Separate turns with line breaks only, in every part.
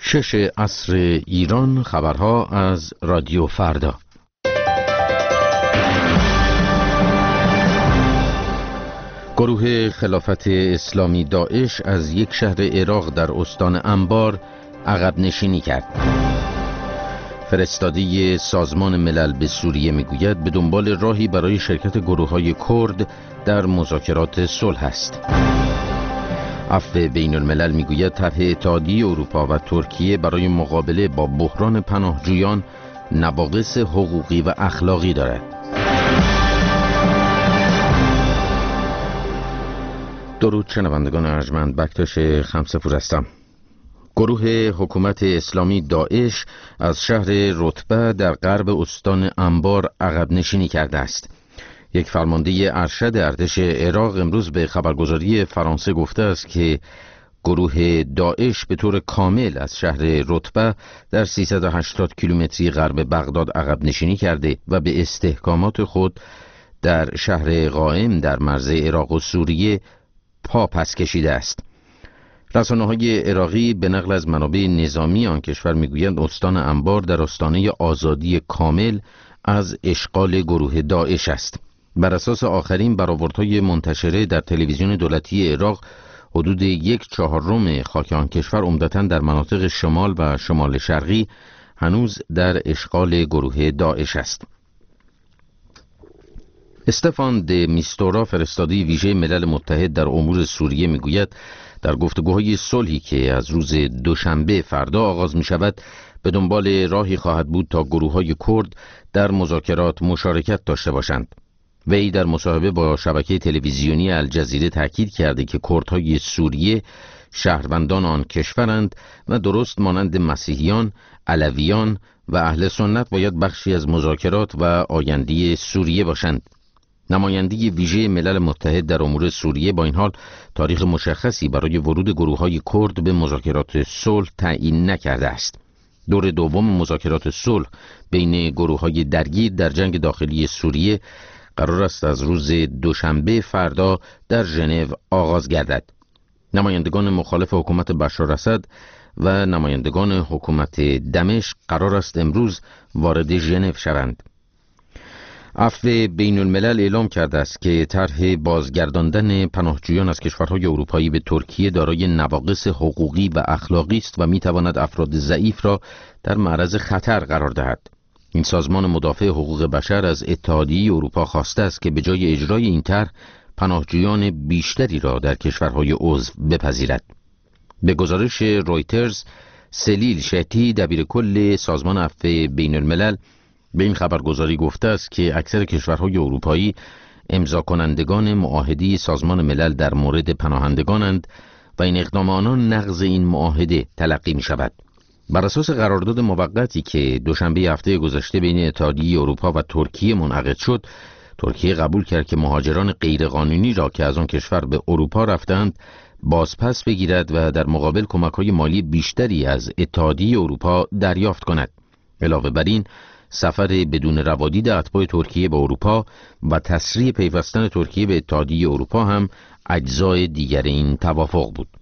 6 عصر ایران. خبرها از رادیو فردا. گروه خلافت اسلامی داعش از یک شهر عراق در استان انبار عقب نشینی کرد. فرستادی سازمان ملل به سوریه میگوید به دنبال راهی برای شرکت گروه‌های کرد در مذاکرات صلح است. عفو بین الملل میگوید طرح اتحادیه اروپا و ترکیه برای مقابله با بحران پناهجویان نواقص حقوقی و اخلاقی دارد. درود شنوندگان ارجمند، بکتاش خمسه‌پور هستم. گروه حکومت اسلامی داعش از شهر رتبه در غرب استان انبار عقب نشینی کرده است. یک فرمانده ارشد ارتش عراق امروز به خبرگزاری فرانسه گفته است که گروه داعش به طور کامل از شهر رتبه در 380 کیلومتری غرب بغداد عقب نشینی کرده و به استحکامات خود در شهر قائم در مرز عراق و سوریه پا پس کشیده است. رسانه‌های عراقی به نقل از منابع نظامی آن کشور میگویند استان انبار در آستانه آزادی کامل از اشغال گروه داعش است. بر اساس آخرین برآوردهای منتشره در تلویزیون دولتی عراق، حدود 1/4 خاک آن کشور عمدتاً در مناطق شمال و شمال شرقی هنوز در اشغال گروه داعش است. استفان د میستورا، فرستاده ویژه ملل متحد در امور سوریه میگوید در گفتگوهای صلحی که از روز دوشنبه فردا آغاز می شود به دنبال راهی خواهد بود تا گروه‌های کرد در مذاکرات مشارکت داشته باشند. وی در مصاحبه با شبکه تلویزیونی الجزیره تاکید کرده که کردهای سوریه شهروندان آن کشورند و درست مانند مسیحیان، علویان و اهل سنت باید بخشی از مذاکرات و آینده سوریه باشند. نماینده ویژه ملل متحد در امور سوریه با این حال تاریخ مشخصی برای ورود گروه‌های کرد به مذاکرات صلح تعیین نکرده است. دور دوم مذاکرات صلح بین گروه‌های درگیر در جنگ داخلی سوریه قرار است از روز دوشنبه فردا در ژنو آغاز گردد. نمایندگان مخالف حکومت بشار اسد و نمایندگان حکومت دمشق قرار است امروز وارد ژنو شوند. عفو بین الملل اعلام کرده است که طرح بازگرداندن پناهجویان از کشورهای اروپایی به ترکیه دارای نواقص حقوقی و اخلاقی است و میتواند افراد ضعیف را در معرض خطر قرار دهد. این سازمان مدافع حقوق بشر از اتحادیه اروپا خواسته است که به جای اجرای این طرح پناهجویان بیشتری را در کشورهای عضو بپذیرد. به گزارش رویترز، سلیل شهتی دبیرکل سازمان عفو بین الملل به این خبرگزاری گفته است که اکثر کشورهای اروپایی امضا کنندگان معاهده سازمان ملل در مورد پناهندگانند و این اقدام آنان نقض این معاهده تلقی می شود. بر اساس قرارداد موقتی که دوشنبه هفته گذشته بین اتحادیه اروپا و ترکیه منعقد شد، ترکیه قبول کرد که مهاجران غیرقانونی را که از آن کشور به اروپا رفتند بازپس بگیرد و در مقابل کمک‌های مالی بیشتری از اتحادیه اروپا دریافت کند. علاوه بر این، سفر بدون روادید اتباع ترکیه به اروپا و تسریع پیوستن ترکیه به اتحادیه اروپا هم اجزای دیگر این توافق بود.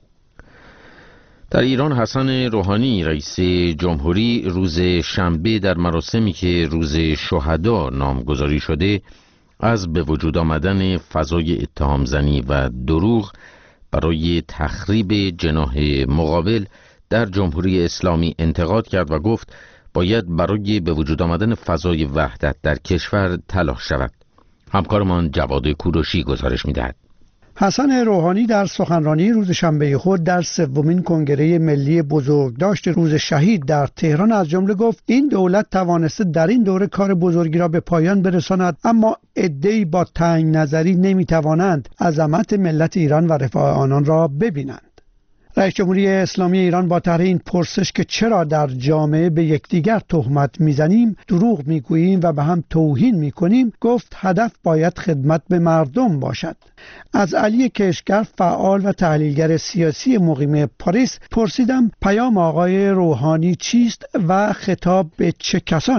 در ایران حسن روحانی رئیس جمهوری روز شنبه در مراسمی که روز شهدا نامگذاری شده از به وجود آمدن فضای اتهامزنی و دروغ برای تخریب جناح مقابل در جمهوری اسلامی انتقاد کرد و گفت باید برای به وجود آمدن فضای وحدت در کشور تلاش شود. همکارمان جواد کوروشی گزارش می‌دهد.
حسن روحانی در سخنرانی روز شنبه خود در سومین کنگره ملی بزرگداشت روز شهید در تهران از جمله گفت این دولت توانسته در این دوره کار بزرگی را به پایان برساند، اما عده‌ای با تنگ نظری نمی‌توانند عظمت ملت ایران و رفاه آنان را ببینند. رئیس جمهوری اسلامی ایران با طرح این پرسش که چرا در جامعه به یکدیگر تهمت میزنیم، دروغ میگوییم و به هم توهین میکنیم، گفت هدف باید خدمت به مردم باشد. از علی کشگر، فعال و تحلیلگر سیاسی مقیم پاریس، پرسیدم پیام آقای روحانی چیست و خطاب به چه کسانی است؟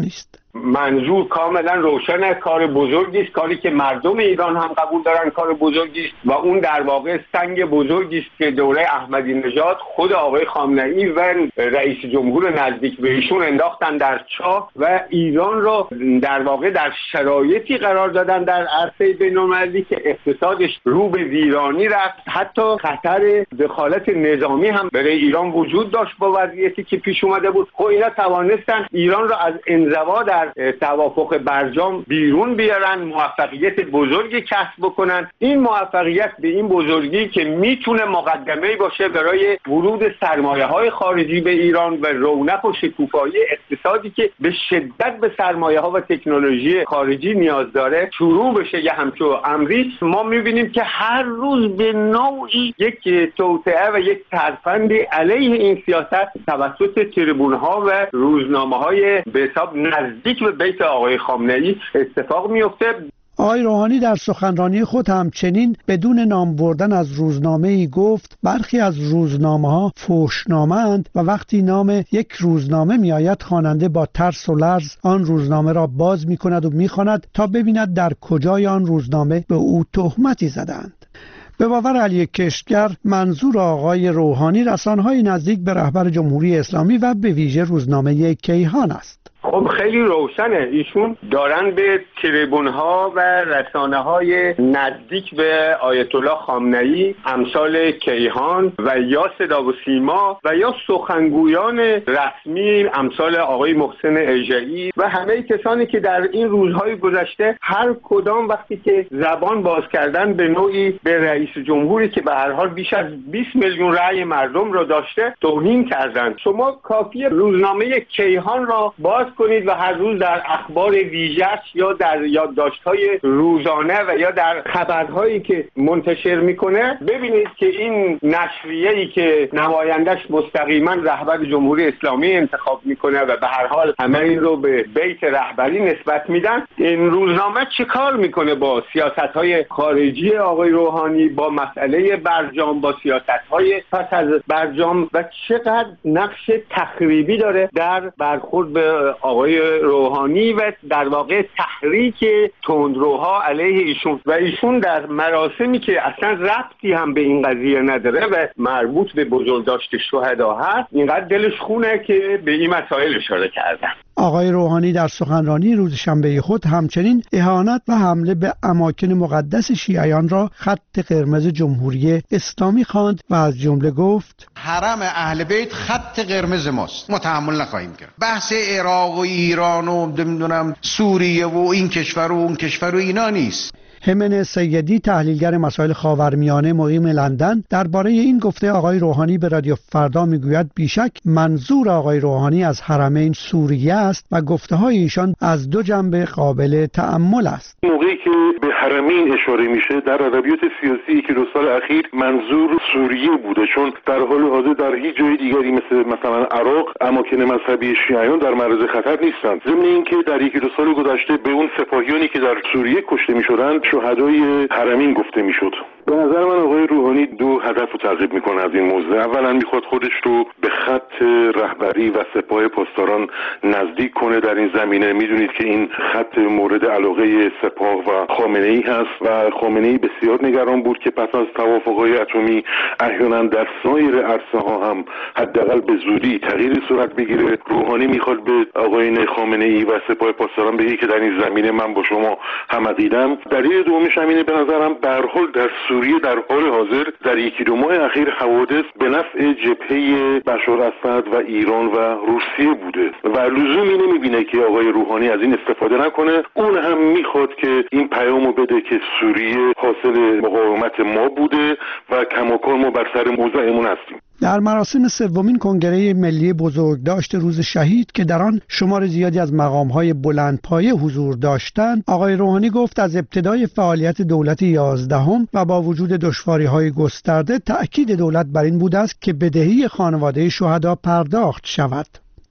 منظور کاملا روشن، کار بزرگی است، کاری که مردم ایران هم قبول دارن کار بزرگی است و اون در واقع سنگ بزرگی است که دوره احمدی نژاد خود آقای خامنه‌ای و رئیس جمهور نزدیک به ایشون انداختن در چاه و ایران رو در واقع در شرایطی قرار دادن در عرصه بین‌المللی که اقتصادش رو به ویرانی رفت. حتی خطر دخالت نظامی هم برای ایران وجود داشت با وضعیتی که پیش اومده بود. خب اینا توانستن ایران رو از انزوا در توافق برجام بیرون بیارن، موفقیت بزرگی کسب بکنن. این موفقیت به این بزرگی که میتونه مقدمه‌ای باشه برای ورود سرمایه‌های خارجی به ایران و رونق و شکوفایی اقتصادی که به شدت به سرمایه‌ها و تکنولوژی خارجی نیاز داره شروع بشه. یه همچون امری ما می‌بینیم که هر روز به نوعی یک توطئه و یک ترفند علیه این سیاست توسط تریبون‌ها و روزنامه‌های به حساب نزدیک به بیت آقای خامنه‌ای اتفاق میفته.
آقای روحانی در سخنرانی خود همچنین بدون نام بردن از روزنامه‌ای گفت برخی از روزنامه‌ها فحش‌نامه‌اند و وقتی نام یک روزنامه میآید خواننده با ترس و لرز آن روزنامه را باز می‌کند و می‌خواند تا ببیند در کجای آن روزنامه به او تهمتی زدند. به باور علی کشتگر منظور آقای روحانی رسانه‌های نزدیک به رهبر جمهوری اسلامی و به ویژه روزنامه کیهان است.
خب خیلی روشنه، ایشون دارن به تریبون‌ها و رسانه‌های نزدیک به آیت الله خامنه‌ای امثال کیهان و یا صدا و سیما و یا سخنگویان رسمی امثال آقای محسن اژه‌ای و همه کسانی که در این روزهای گذشته هر کدام وقتی که زبان باز کردن به نوعی به رئیس جمهوری که به هر حال بیش از 20 میلیون رأی مردم را داشته توهین کردند. شما کافی روزنامه کیهان را باز کنید و هر روز در اخبار ویژه‌اش یا در یادداشت‌های روزانه و یا در خبرهایی که منتشر میکنه ببینید که این نشریه‌ای که نمایندش مستقیما رهبر جمهوری اسلامی انتخاب میکنه و به هر حال همه این رو به بیت رهبری نسبت میدن، این روزنامه چه کار میکنه با سیاست‌های خارجی آقای روحانی، با مسئله برجام، با سیاست‌های پس از برجام و چقدر نقش تخریبی داره در برخورد به آقای روحانی و در واقع تحریک تندروها علیه ایشون و ایشون در مراسمی که اصلا ربطی هم به این قضیه نداره و مربوط به بزرگداشت شهدا هست اینقدر دلش خونه که به این مسائل اشاره کردن.
آقای روحانی در سخنرانی روز شنبه خود همچنین اهانت و حمله به اماکن مقدس شیعیان را خط قرمز جمهوری اسلامی خواند و از جمله گفت
حرم اهل بیت خط قرمز ماست، ما تحمل نخواهیم کرد. بحث عراق و ایران و نمیدونم سوریه و این کشور و اون کشور و اینا نیست.
همن سیدی تحلیلگر مسائل خاورمیانه مقیم لندن درباره این گفته آقای روحانی به رادیو فردا میگوید بیشک منظور آقای روحانی از حرمین سوریه است و گفته‌های ایشان از دو جنبه قابل تأمل است.
موقعی که به حرمین اشاره میشه در ادبیات سیاسی که دو سال اخیر منظور سوریه بوده، چون در حال حاضر در هیچ جای دیگری مثلا عراق اماکن مذهبی شیعیان در معرض خطر نیستند. ضمن اینکه در یکی دو سال گذشته به اون سپاهیانی که در سوریه کشته میشدند شهدای حرمین گفته میشد. به نظر من آقای روحانی دو هدف رو تعقیب میکنه از این موضوع. اولا میخواد خودش رو به خط رهبری و سپاه پاسداران نزدیک کنه در این زمینه. میدونید که این خط مورد علاقه سپاه و خامنه‌ای هست و خامنه‌ای بسیار نگران بود که پس از توافق‌های اتمی احیانا در سایر عرصه‌ها هم حداقل به زودی تغییری صورت بگیره. روحانی میخواد به آقایان خامنه‌ای و سپاه پاسداران بگه که در این زمینه من با شما هم عقیده‌ام. دلیل دومش همینه به نظرم به هر حال در سوریه در حال حاضر در یکی دو ماه اخیر حوادث به نفع جبهه بشار اسد و ایران و روسیه بوده و لزومی نمیبینه که آقای روحانی از این استفاده نکنه. اون هم میخواد که این پیامو بده که سوریه حاصل مقاومت ما بوده و کماکان ما بر سر موضعمون هستیم.
در مراسم سومین کنگره ملی بزرگداشت روز شهید که در آن شمار زیادی از مقام‌های بلندپایه حضور داشتند، آقای روحانی گفت از ابتدای فعالیت دولت 11 و با وجود دشواری‌های گسترده تأکید دولت بر این بوده است که بدهی خانواده شهدا پرداخت شود.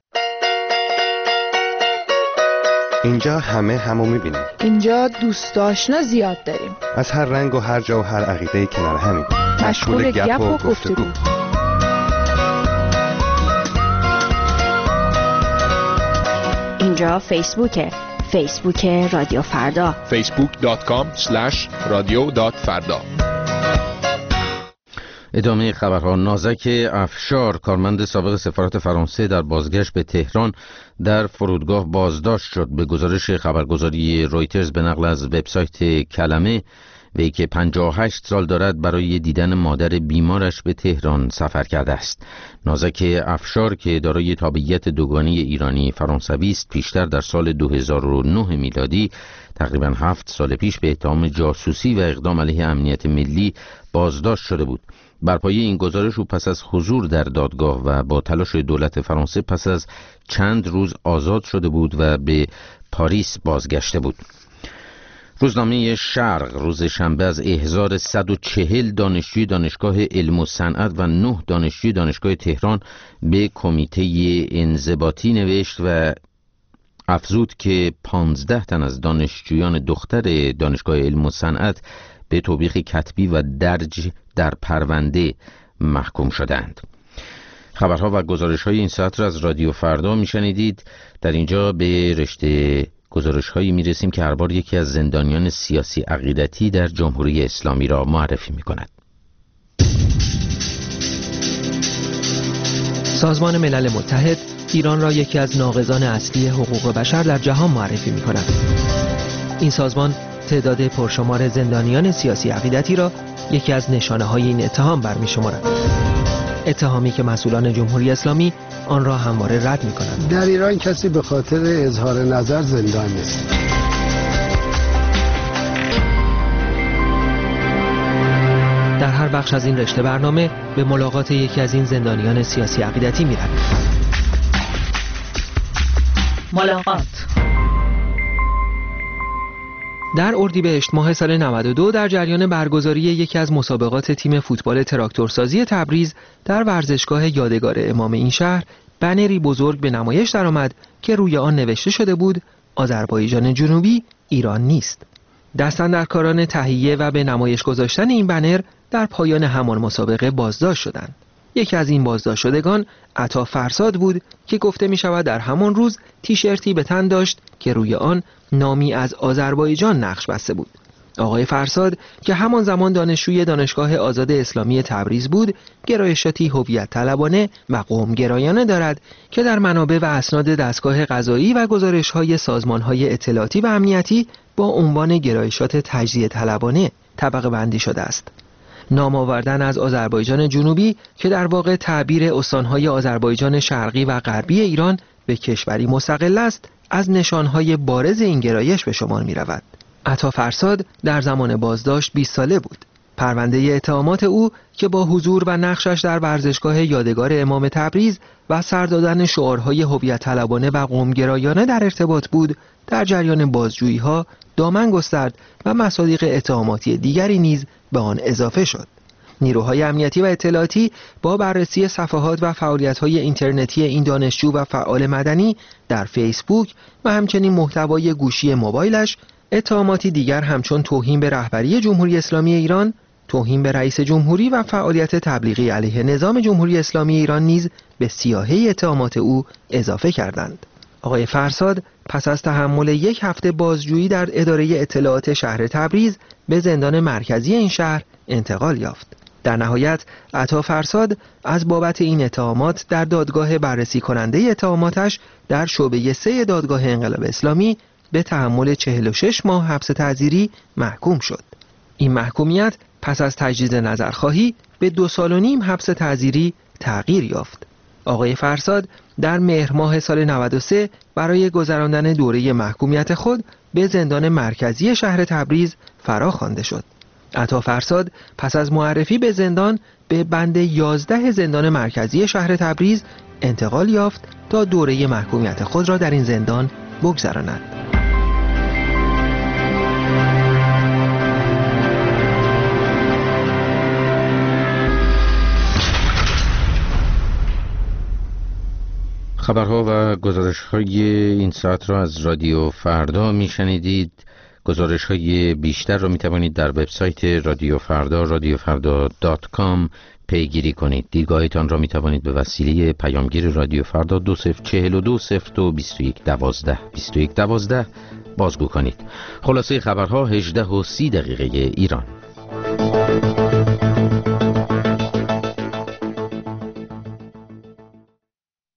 اینجا همه همو می‌بینیم.
اینجا دوست آشنا زیاد داریم.
از هر رنگ و هر جا و هر عقیده‌ای کنار همیم.
مشغول گپ و گفتگو. اینجا فیسبوک رادیو فردا.
facebook.com/radio.farda.
ادامه خبرها. نازک افشار، کارمند سابق سفارت فرانسه در بازگشت به تهران در فرودگاه بازداشت شد. به گزارش خبرگزاری رویترز به نقل از وبسایت کلمه، وی که 58 سال دارد برای دیدن مادر بیمارش به تهران سفر کرده است. نازک افشار که دارای تابعیت دوگانه ایرانی فرانسوی است، پیشتر در سال 2009 میلادی تقریباً 7 سال پیش به اتهام جاسوسی و اقدام علیه امنیت ملی بازداشت شده بود. بر پایه این گزارش او پس از حضور در دادگاه و با تلاش دولت فرانسه پس از چند روز آزاد شده بود و به پاریس بازگشته بود. روزنامه شرق روز شنبه از احضار 140 دانشجوی دانشگاه علم و صنعت و 9 دانشجوی دانشگاه تهران به کمیته انضباطی نوشت و افزود که 15 تن از دانشجویان دختر دانشگاه علم و صنعت به توبیخ کتبی و درج در پرونده محکوم شدند. خبرها و گزارش‌های این ساعت را از رادیو فردا میشنیدید. در اینجا به رشته گزارش‌هایی میرسیم که هر بار یکی از زندانیان سیاسی عقیدتی در جمهوری اسلامی را معرفی می‌کند.
سازمان ملل متحد ایران را یکی از ناقضان اصلی حقوق بشر در جهان معرفی می‌کند. این سازمان تعداد پرشمار زندانیان سیاسی عقیدتی را یکی از نشانه‌های این اتهام برمی‌شمارد. اتهامی که مسئولان جمهوری اسلامی آن را همواره رد می‌کنند.
در ایران کسی به خاطر اظهار نظر زندان نیست.
در هر بخش از این رشته برنامه به ملاقات یکی از این زندانیان سیاسی عقیدتی می‌رویم.
ملاقات.
در اردیبهشت ماه سال 92 در جریان برگزاری یکی از مسابقات تیم فوتبال تراکتورسازی تبریز در ورزشگاه یادگار امام این شهر، بنری بزرگ به نمایش درآمد که روی آن نوشته شده بود آذربایجان جنوبی ایران نیست. دستاندرکاران تهیه و به نمایش گذاشتن این بنر در پایان همان مسابقه بازداشت شدند. یکی از این بازداشت شدگان عطا فرساد بود که گفته می شود در همان روز تیشرتی به تن داشت که روی آن نامی از آذربایجان نقش بسته بود. آقای فرساد که همان زمان دانشجوی دانشگاه آزاد اسلامی تبریز بود، گرایشاتی هویت طلبانه و قوم گرایانه دارد که در منابع و اسناد دستگاه قضایی و گزارش‌های سازمان‌های اطلاعاتی و امنیتی با عنوان گرایشات تجزیه طلبانه طبقه بندی شده است. نام آوردن از آذربایجان جنوبی که در واقع تعبیر استانهای آذربایجان شرقی و غربی ایران به کشوری مستقل است، از نشانهای بارز این گرایش به شمار می رود. عطا فرساد در زمان بازداشت 20 ساله بود. پرونده اتهامات او که با حضور و نقشش در ورزشگاه یادگار امام تبریز و سر دادن شعارهای هویت طلبانه و قومگرایانه در ارتباط بود، در جریان بازجویی‌ها دامن گسترد و مصادیق اتهاماتی دیگری نیز به آن اضافه شد. نیروهای امنیتی و اطلاعاتی با بررسی صفحات و فعالیت‌های اینترنتی این دانشجو و فعال مدنی در فیسبوک و همچنین محتوای گوشی موبایلش، اتهاماتی دیگر همچون توهین به رهبری جمهوری اسلامی ایران، توهین به رئیس جمهوری و فعالیت تبلیغی علیه نظام جمهوری اسلامی ایران نیز به سیاهه اتهامات او اضافه کردند. آقای فرساد پس از تحمل 1 هفته بازجویی در اداره اطلاعات شهر تبریز به زندان مرکزی این شهر انتقال یافت. در نهایت عطا فرساد از بابت این اتهامات در دادگاه بررسی کننده اتهاماتش در شعبه 3 دادگاه انقلاب اسلامی به تحمل 46 ماه حبس تعزیری محکوم شد. این محکومیت پس از تجدید نظرخواهی به 2.5 سال حبس تعزیری تغییر یافت. آقای فرساد در مهر ماه سال 93 برای گذراندن دوره محکومیت خود به زندان مرکزی شهر تبریز فراخوانده شد. عطا فرساد پس از معرفی به زندان به بند 11 زندان مرکزی شهر تبریز انتقال یافت تا دوره محکومیت خود را در این زندان بگذراند.
خبرها و گزارش‌های این ساعت را از رادیو فردا میشنیدید. گزارش‌های بیشتر را می‌توانید در وبسایت رادیو فردا radiofarda.com پیگیری کنید. دیدگاهتان را می‌توانید به وسیله پیامگیر رادیو فردا 2042 02 2112 بازگو کنید. خلاصه خبرها 18:30 ایران.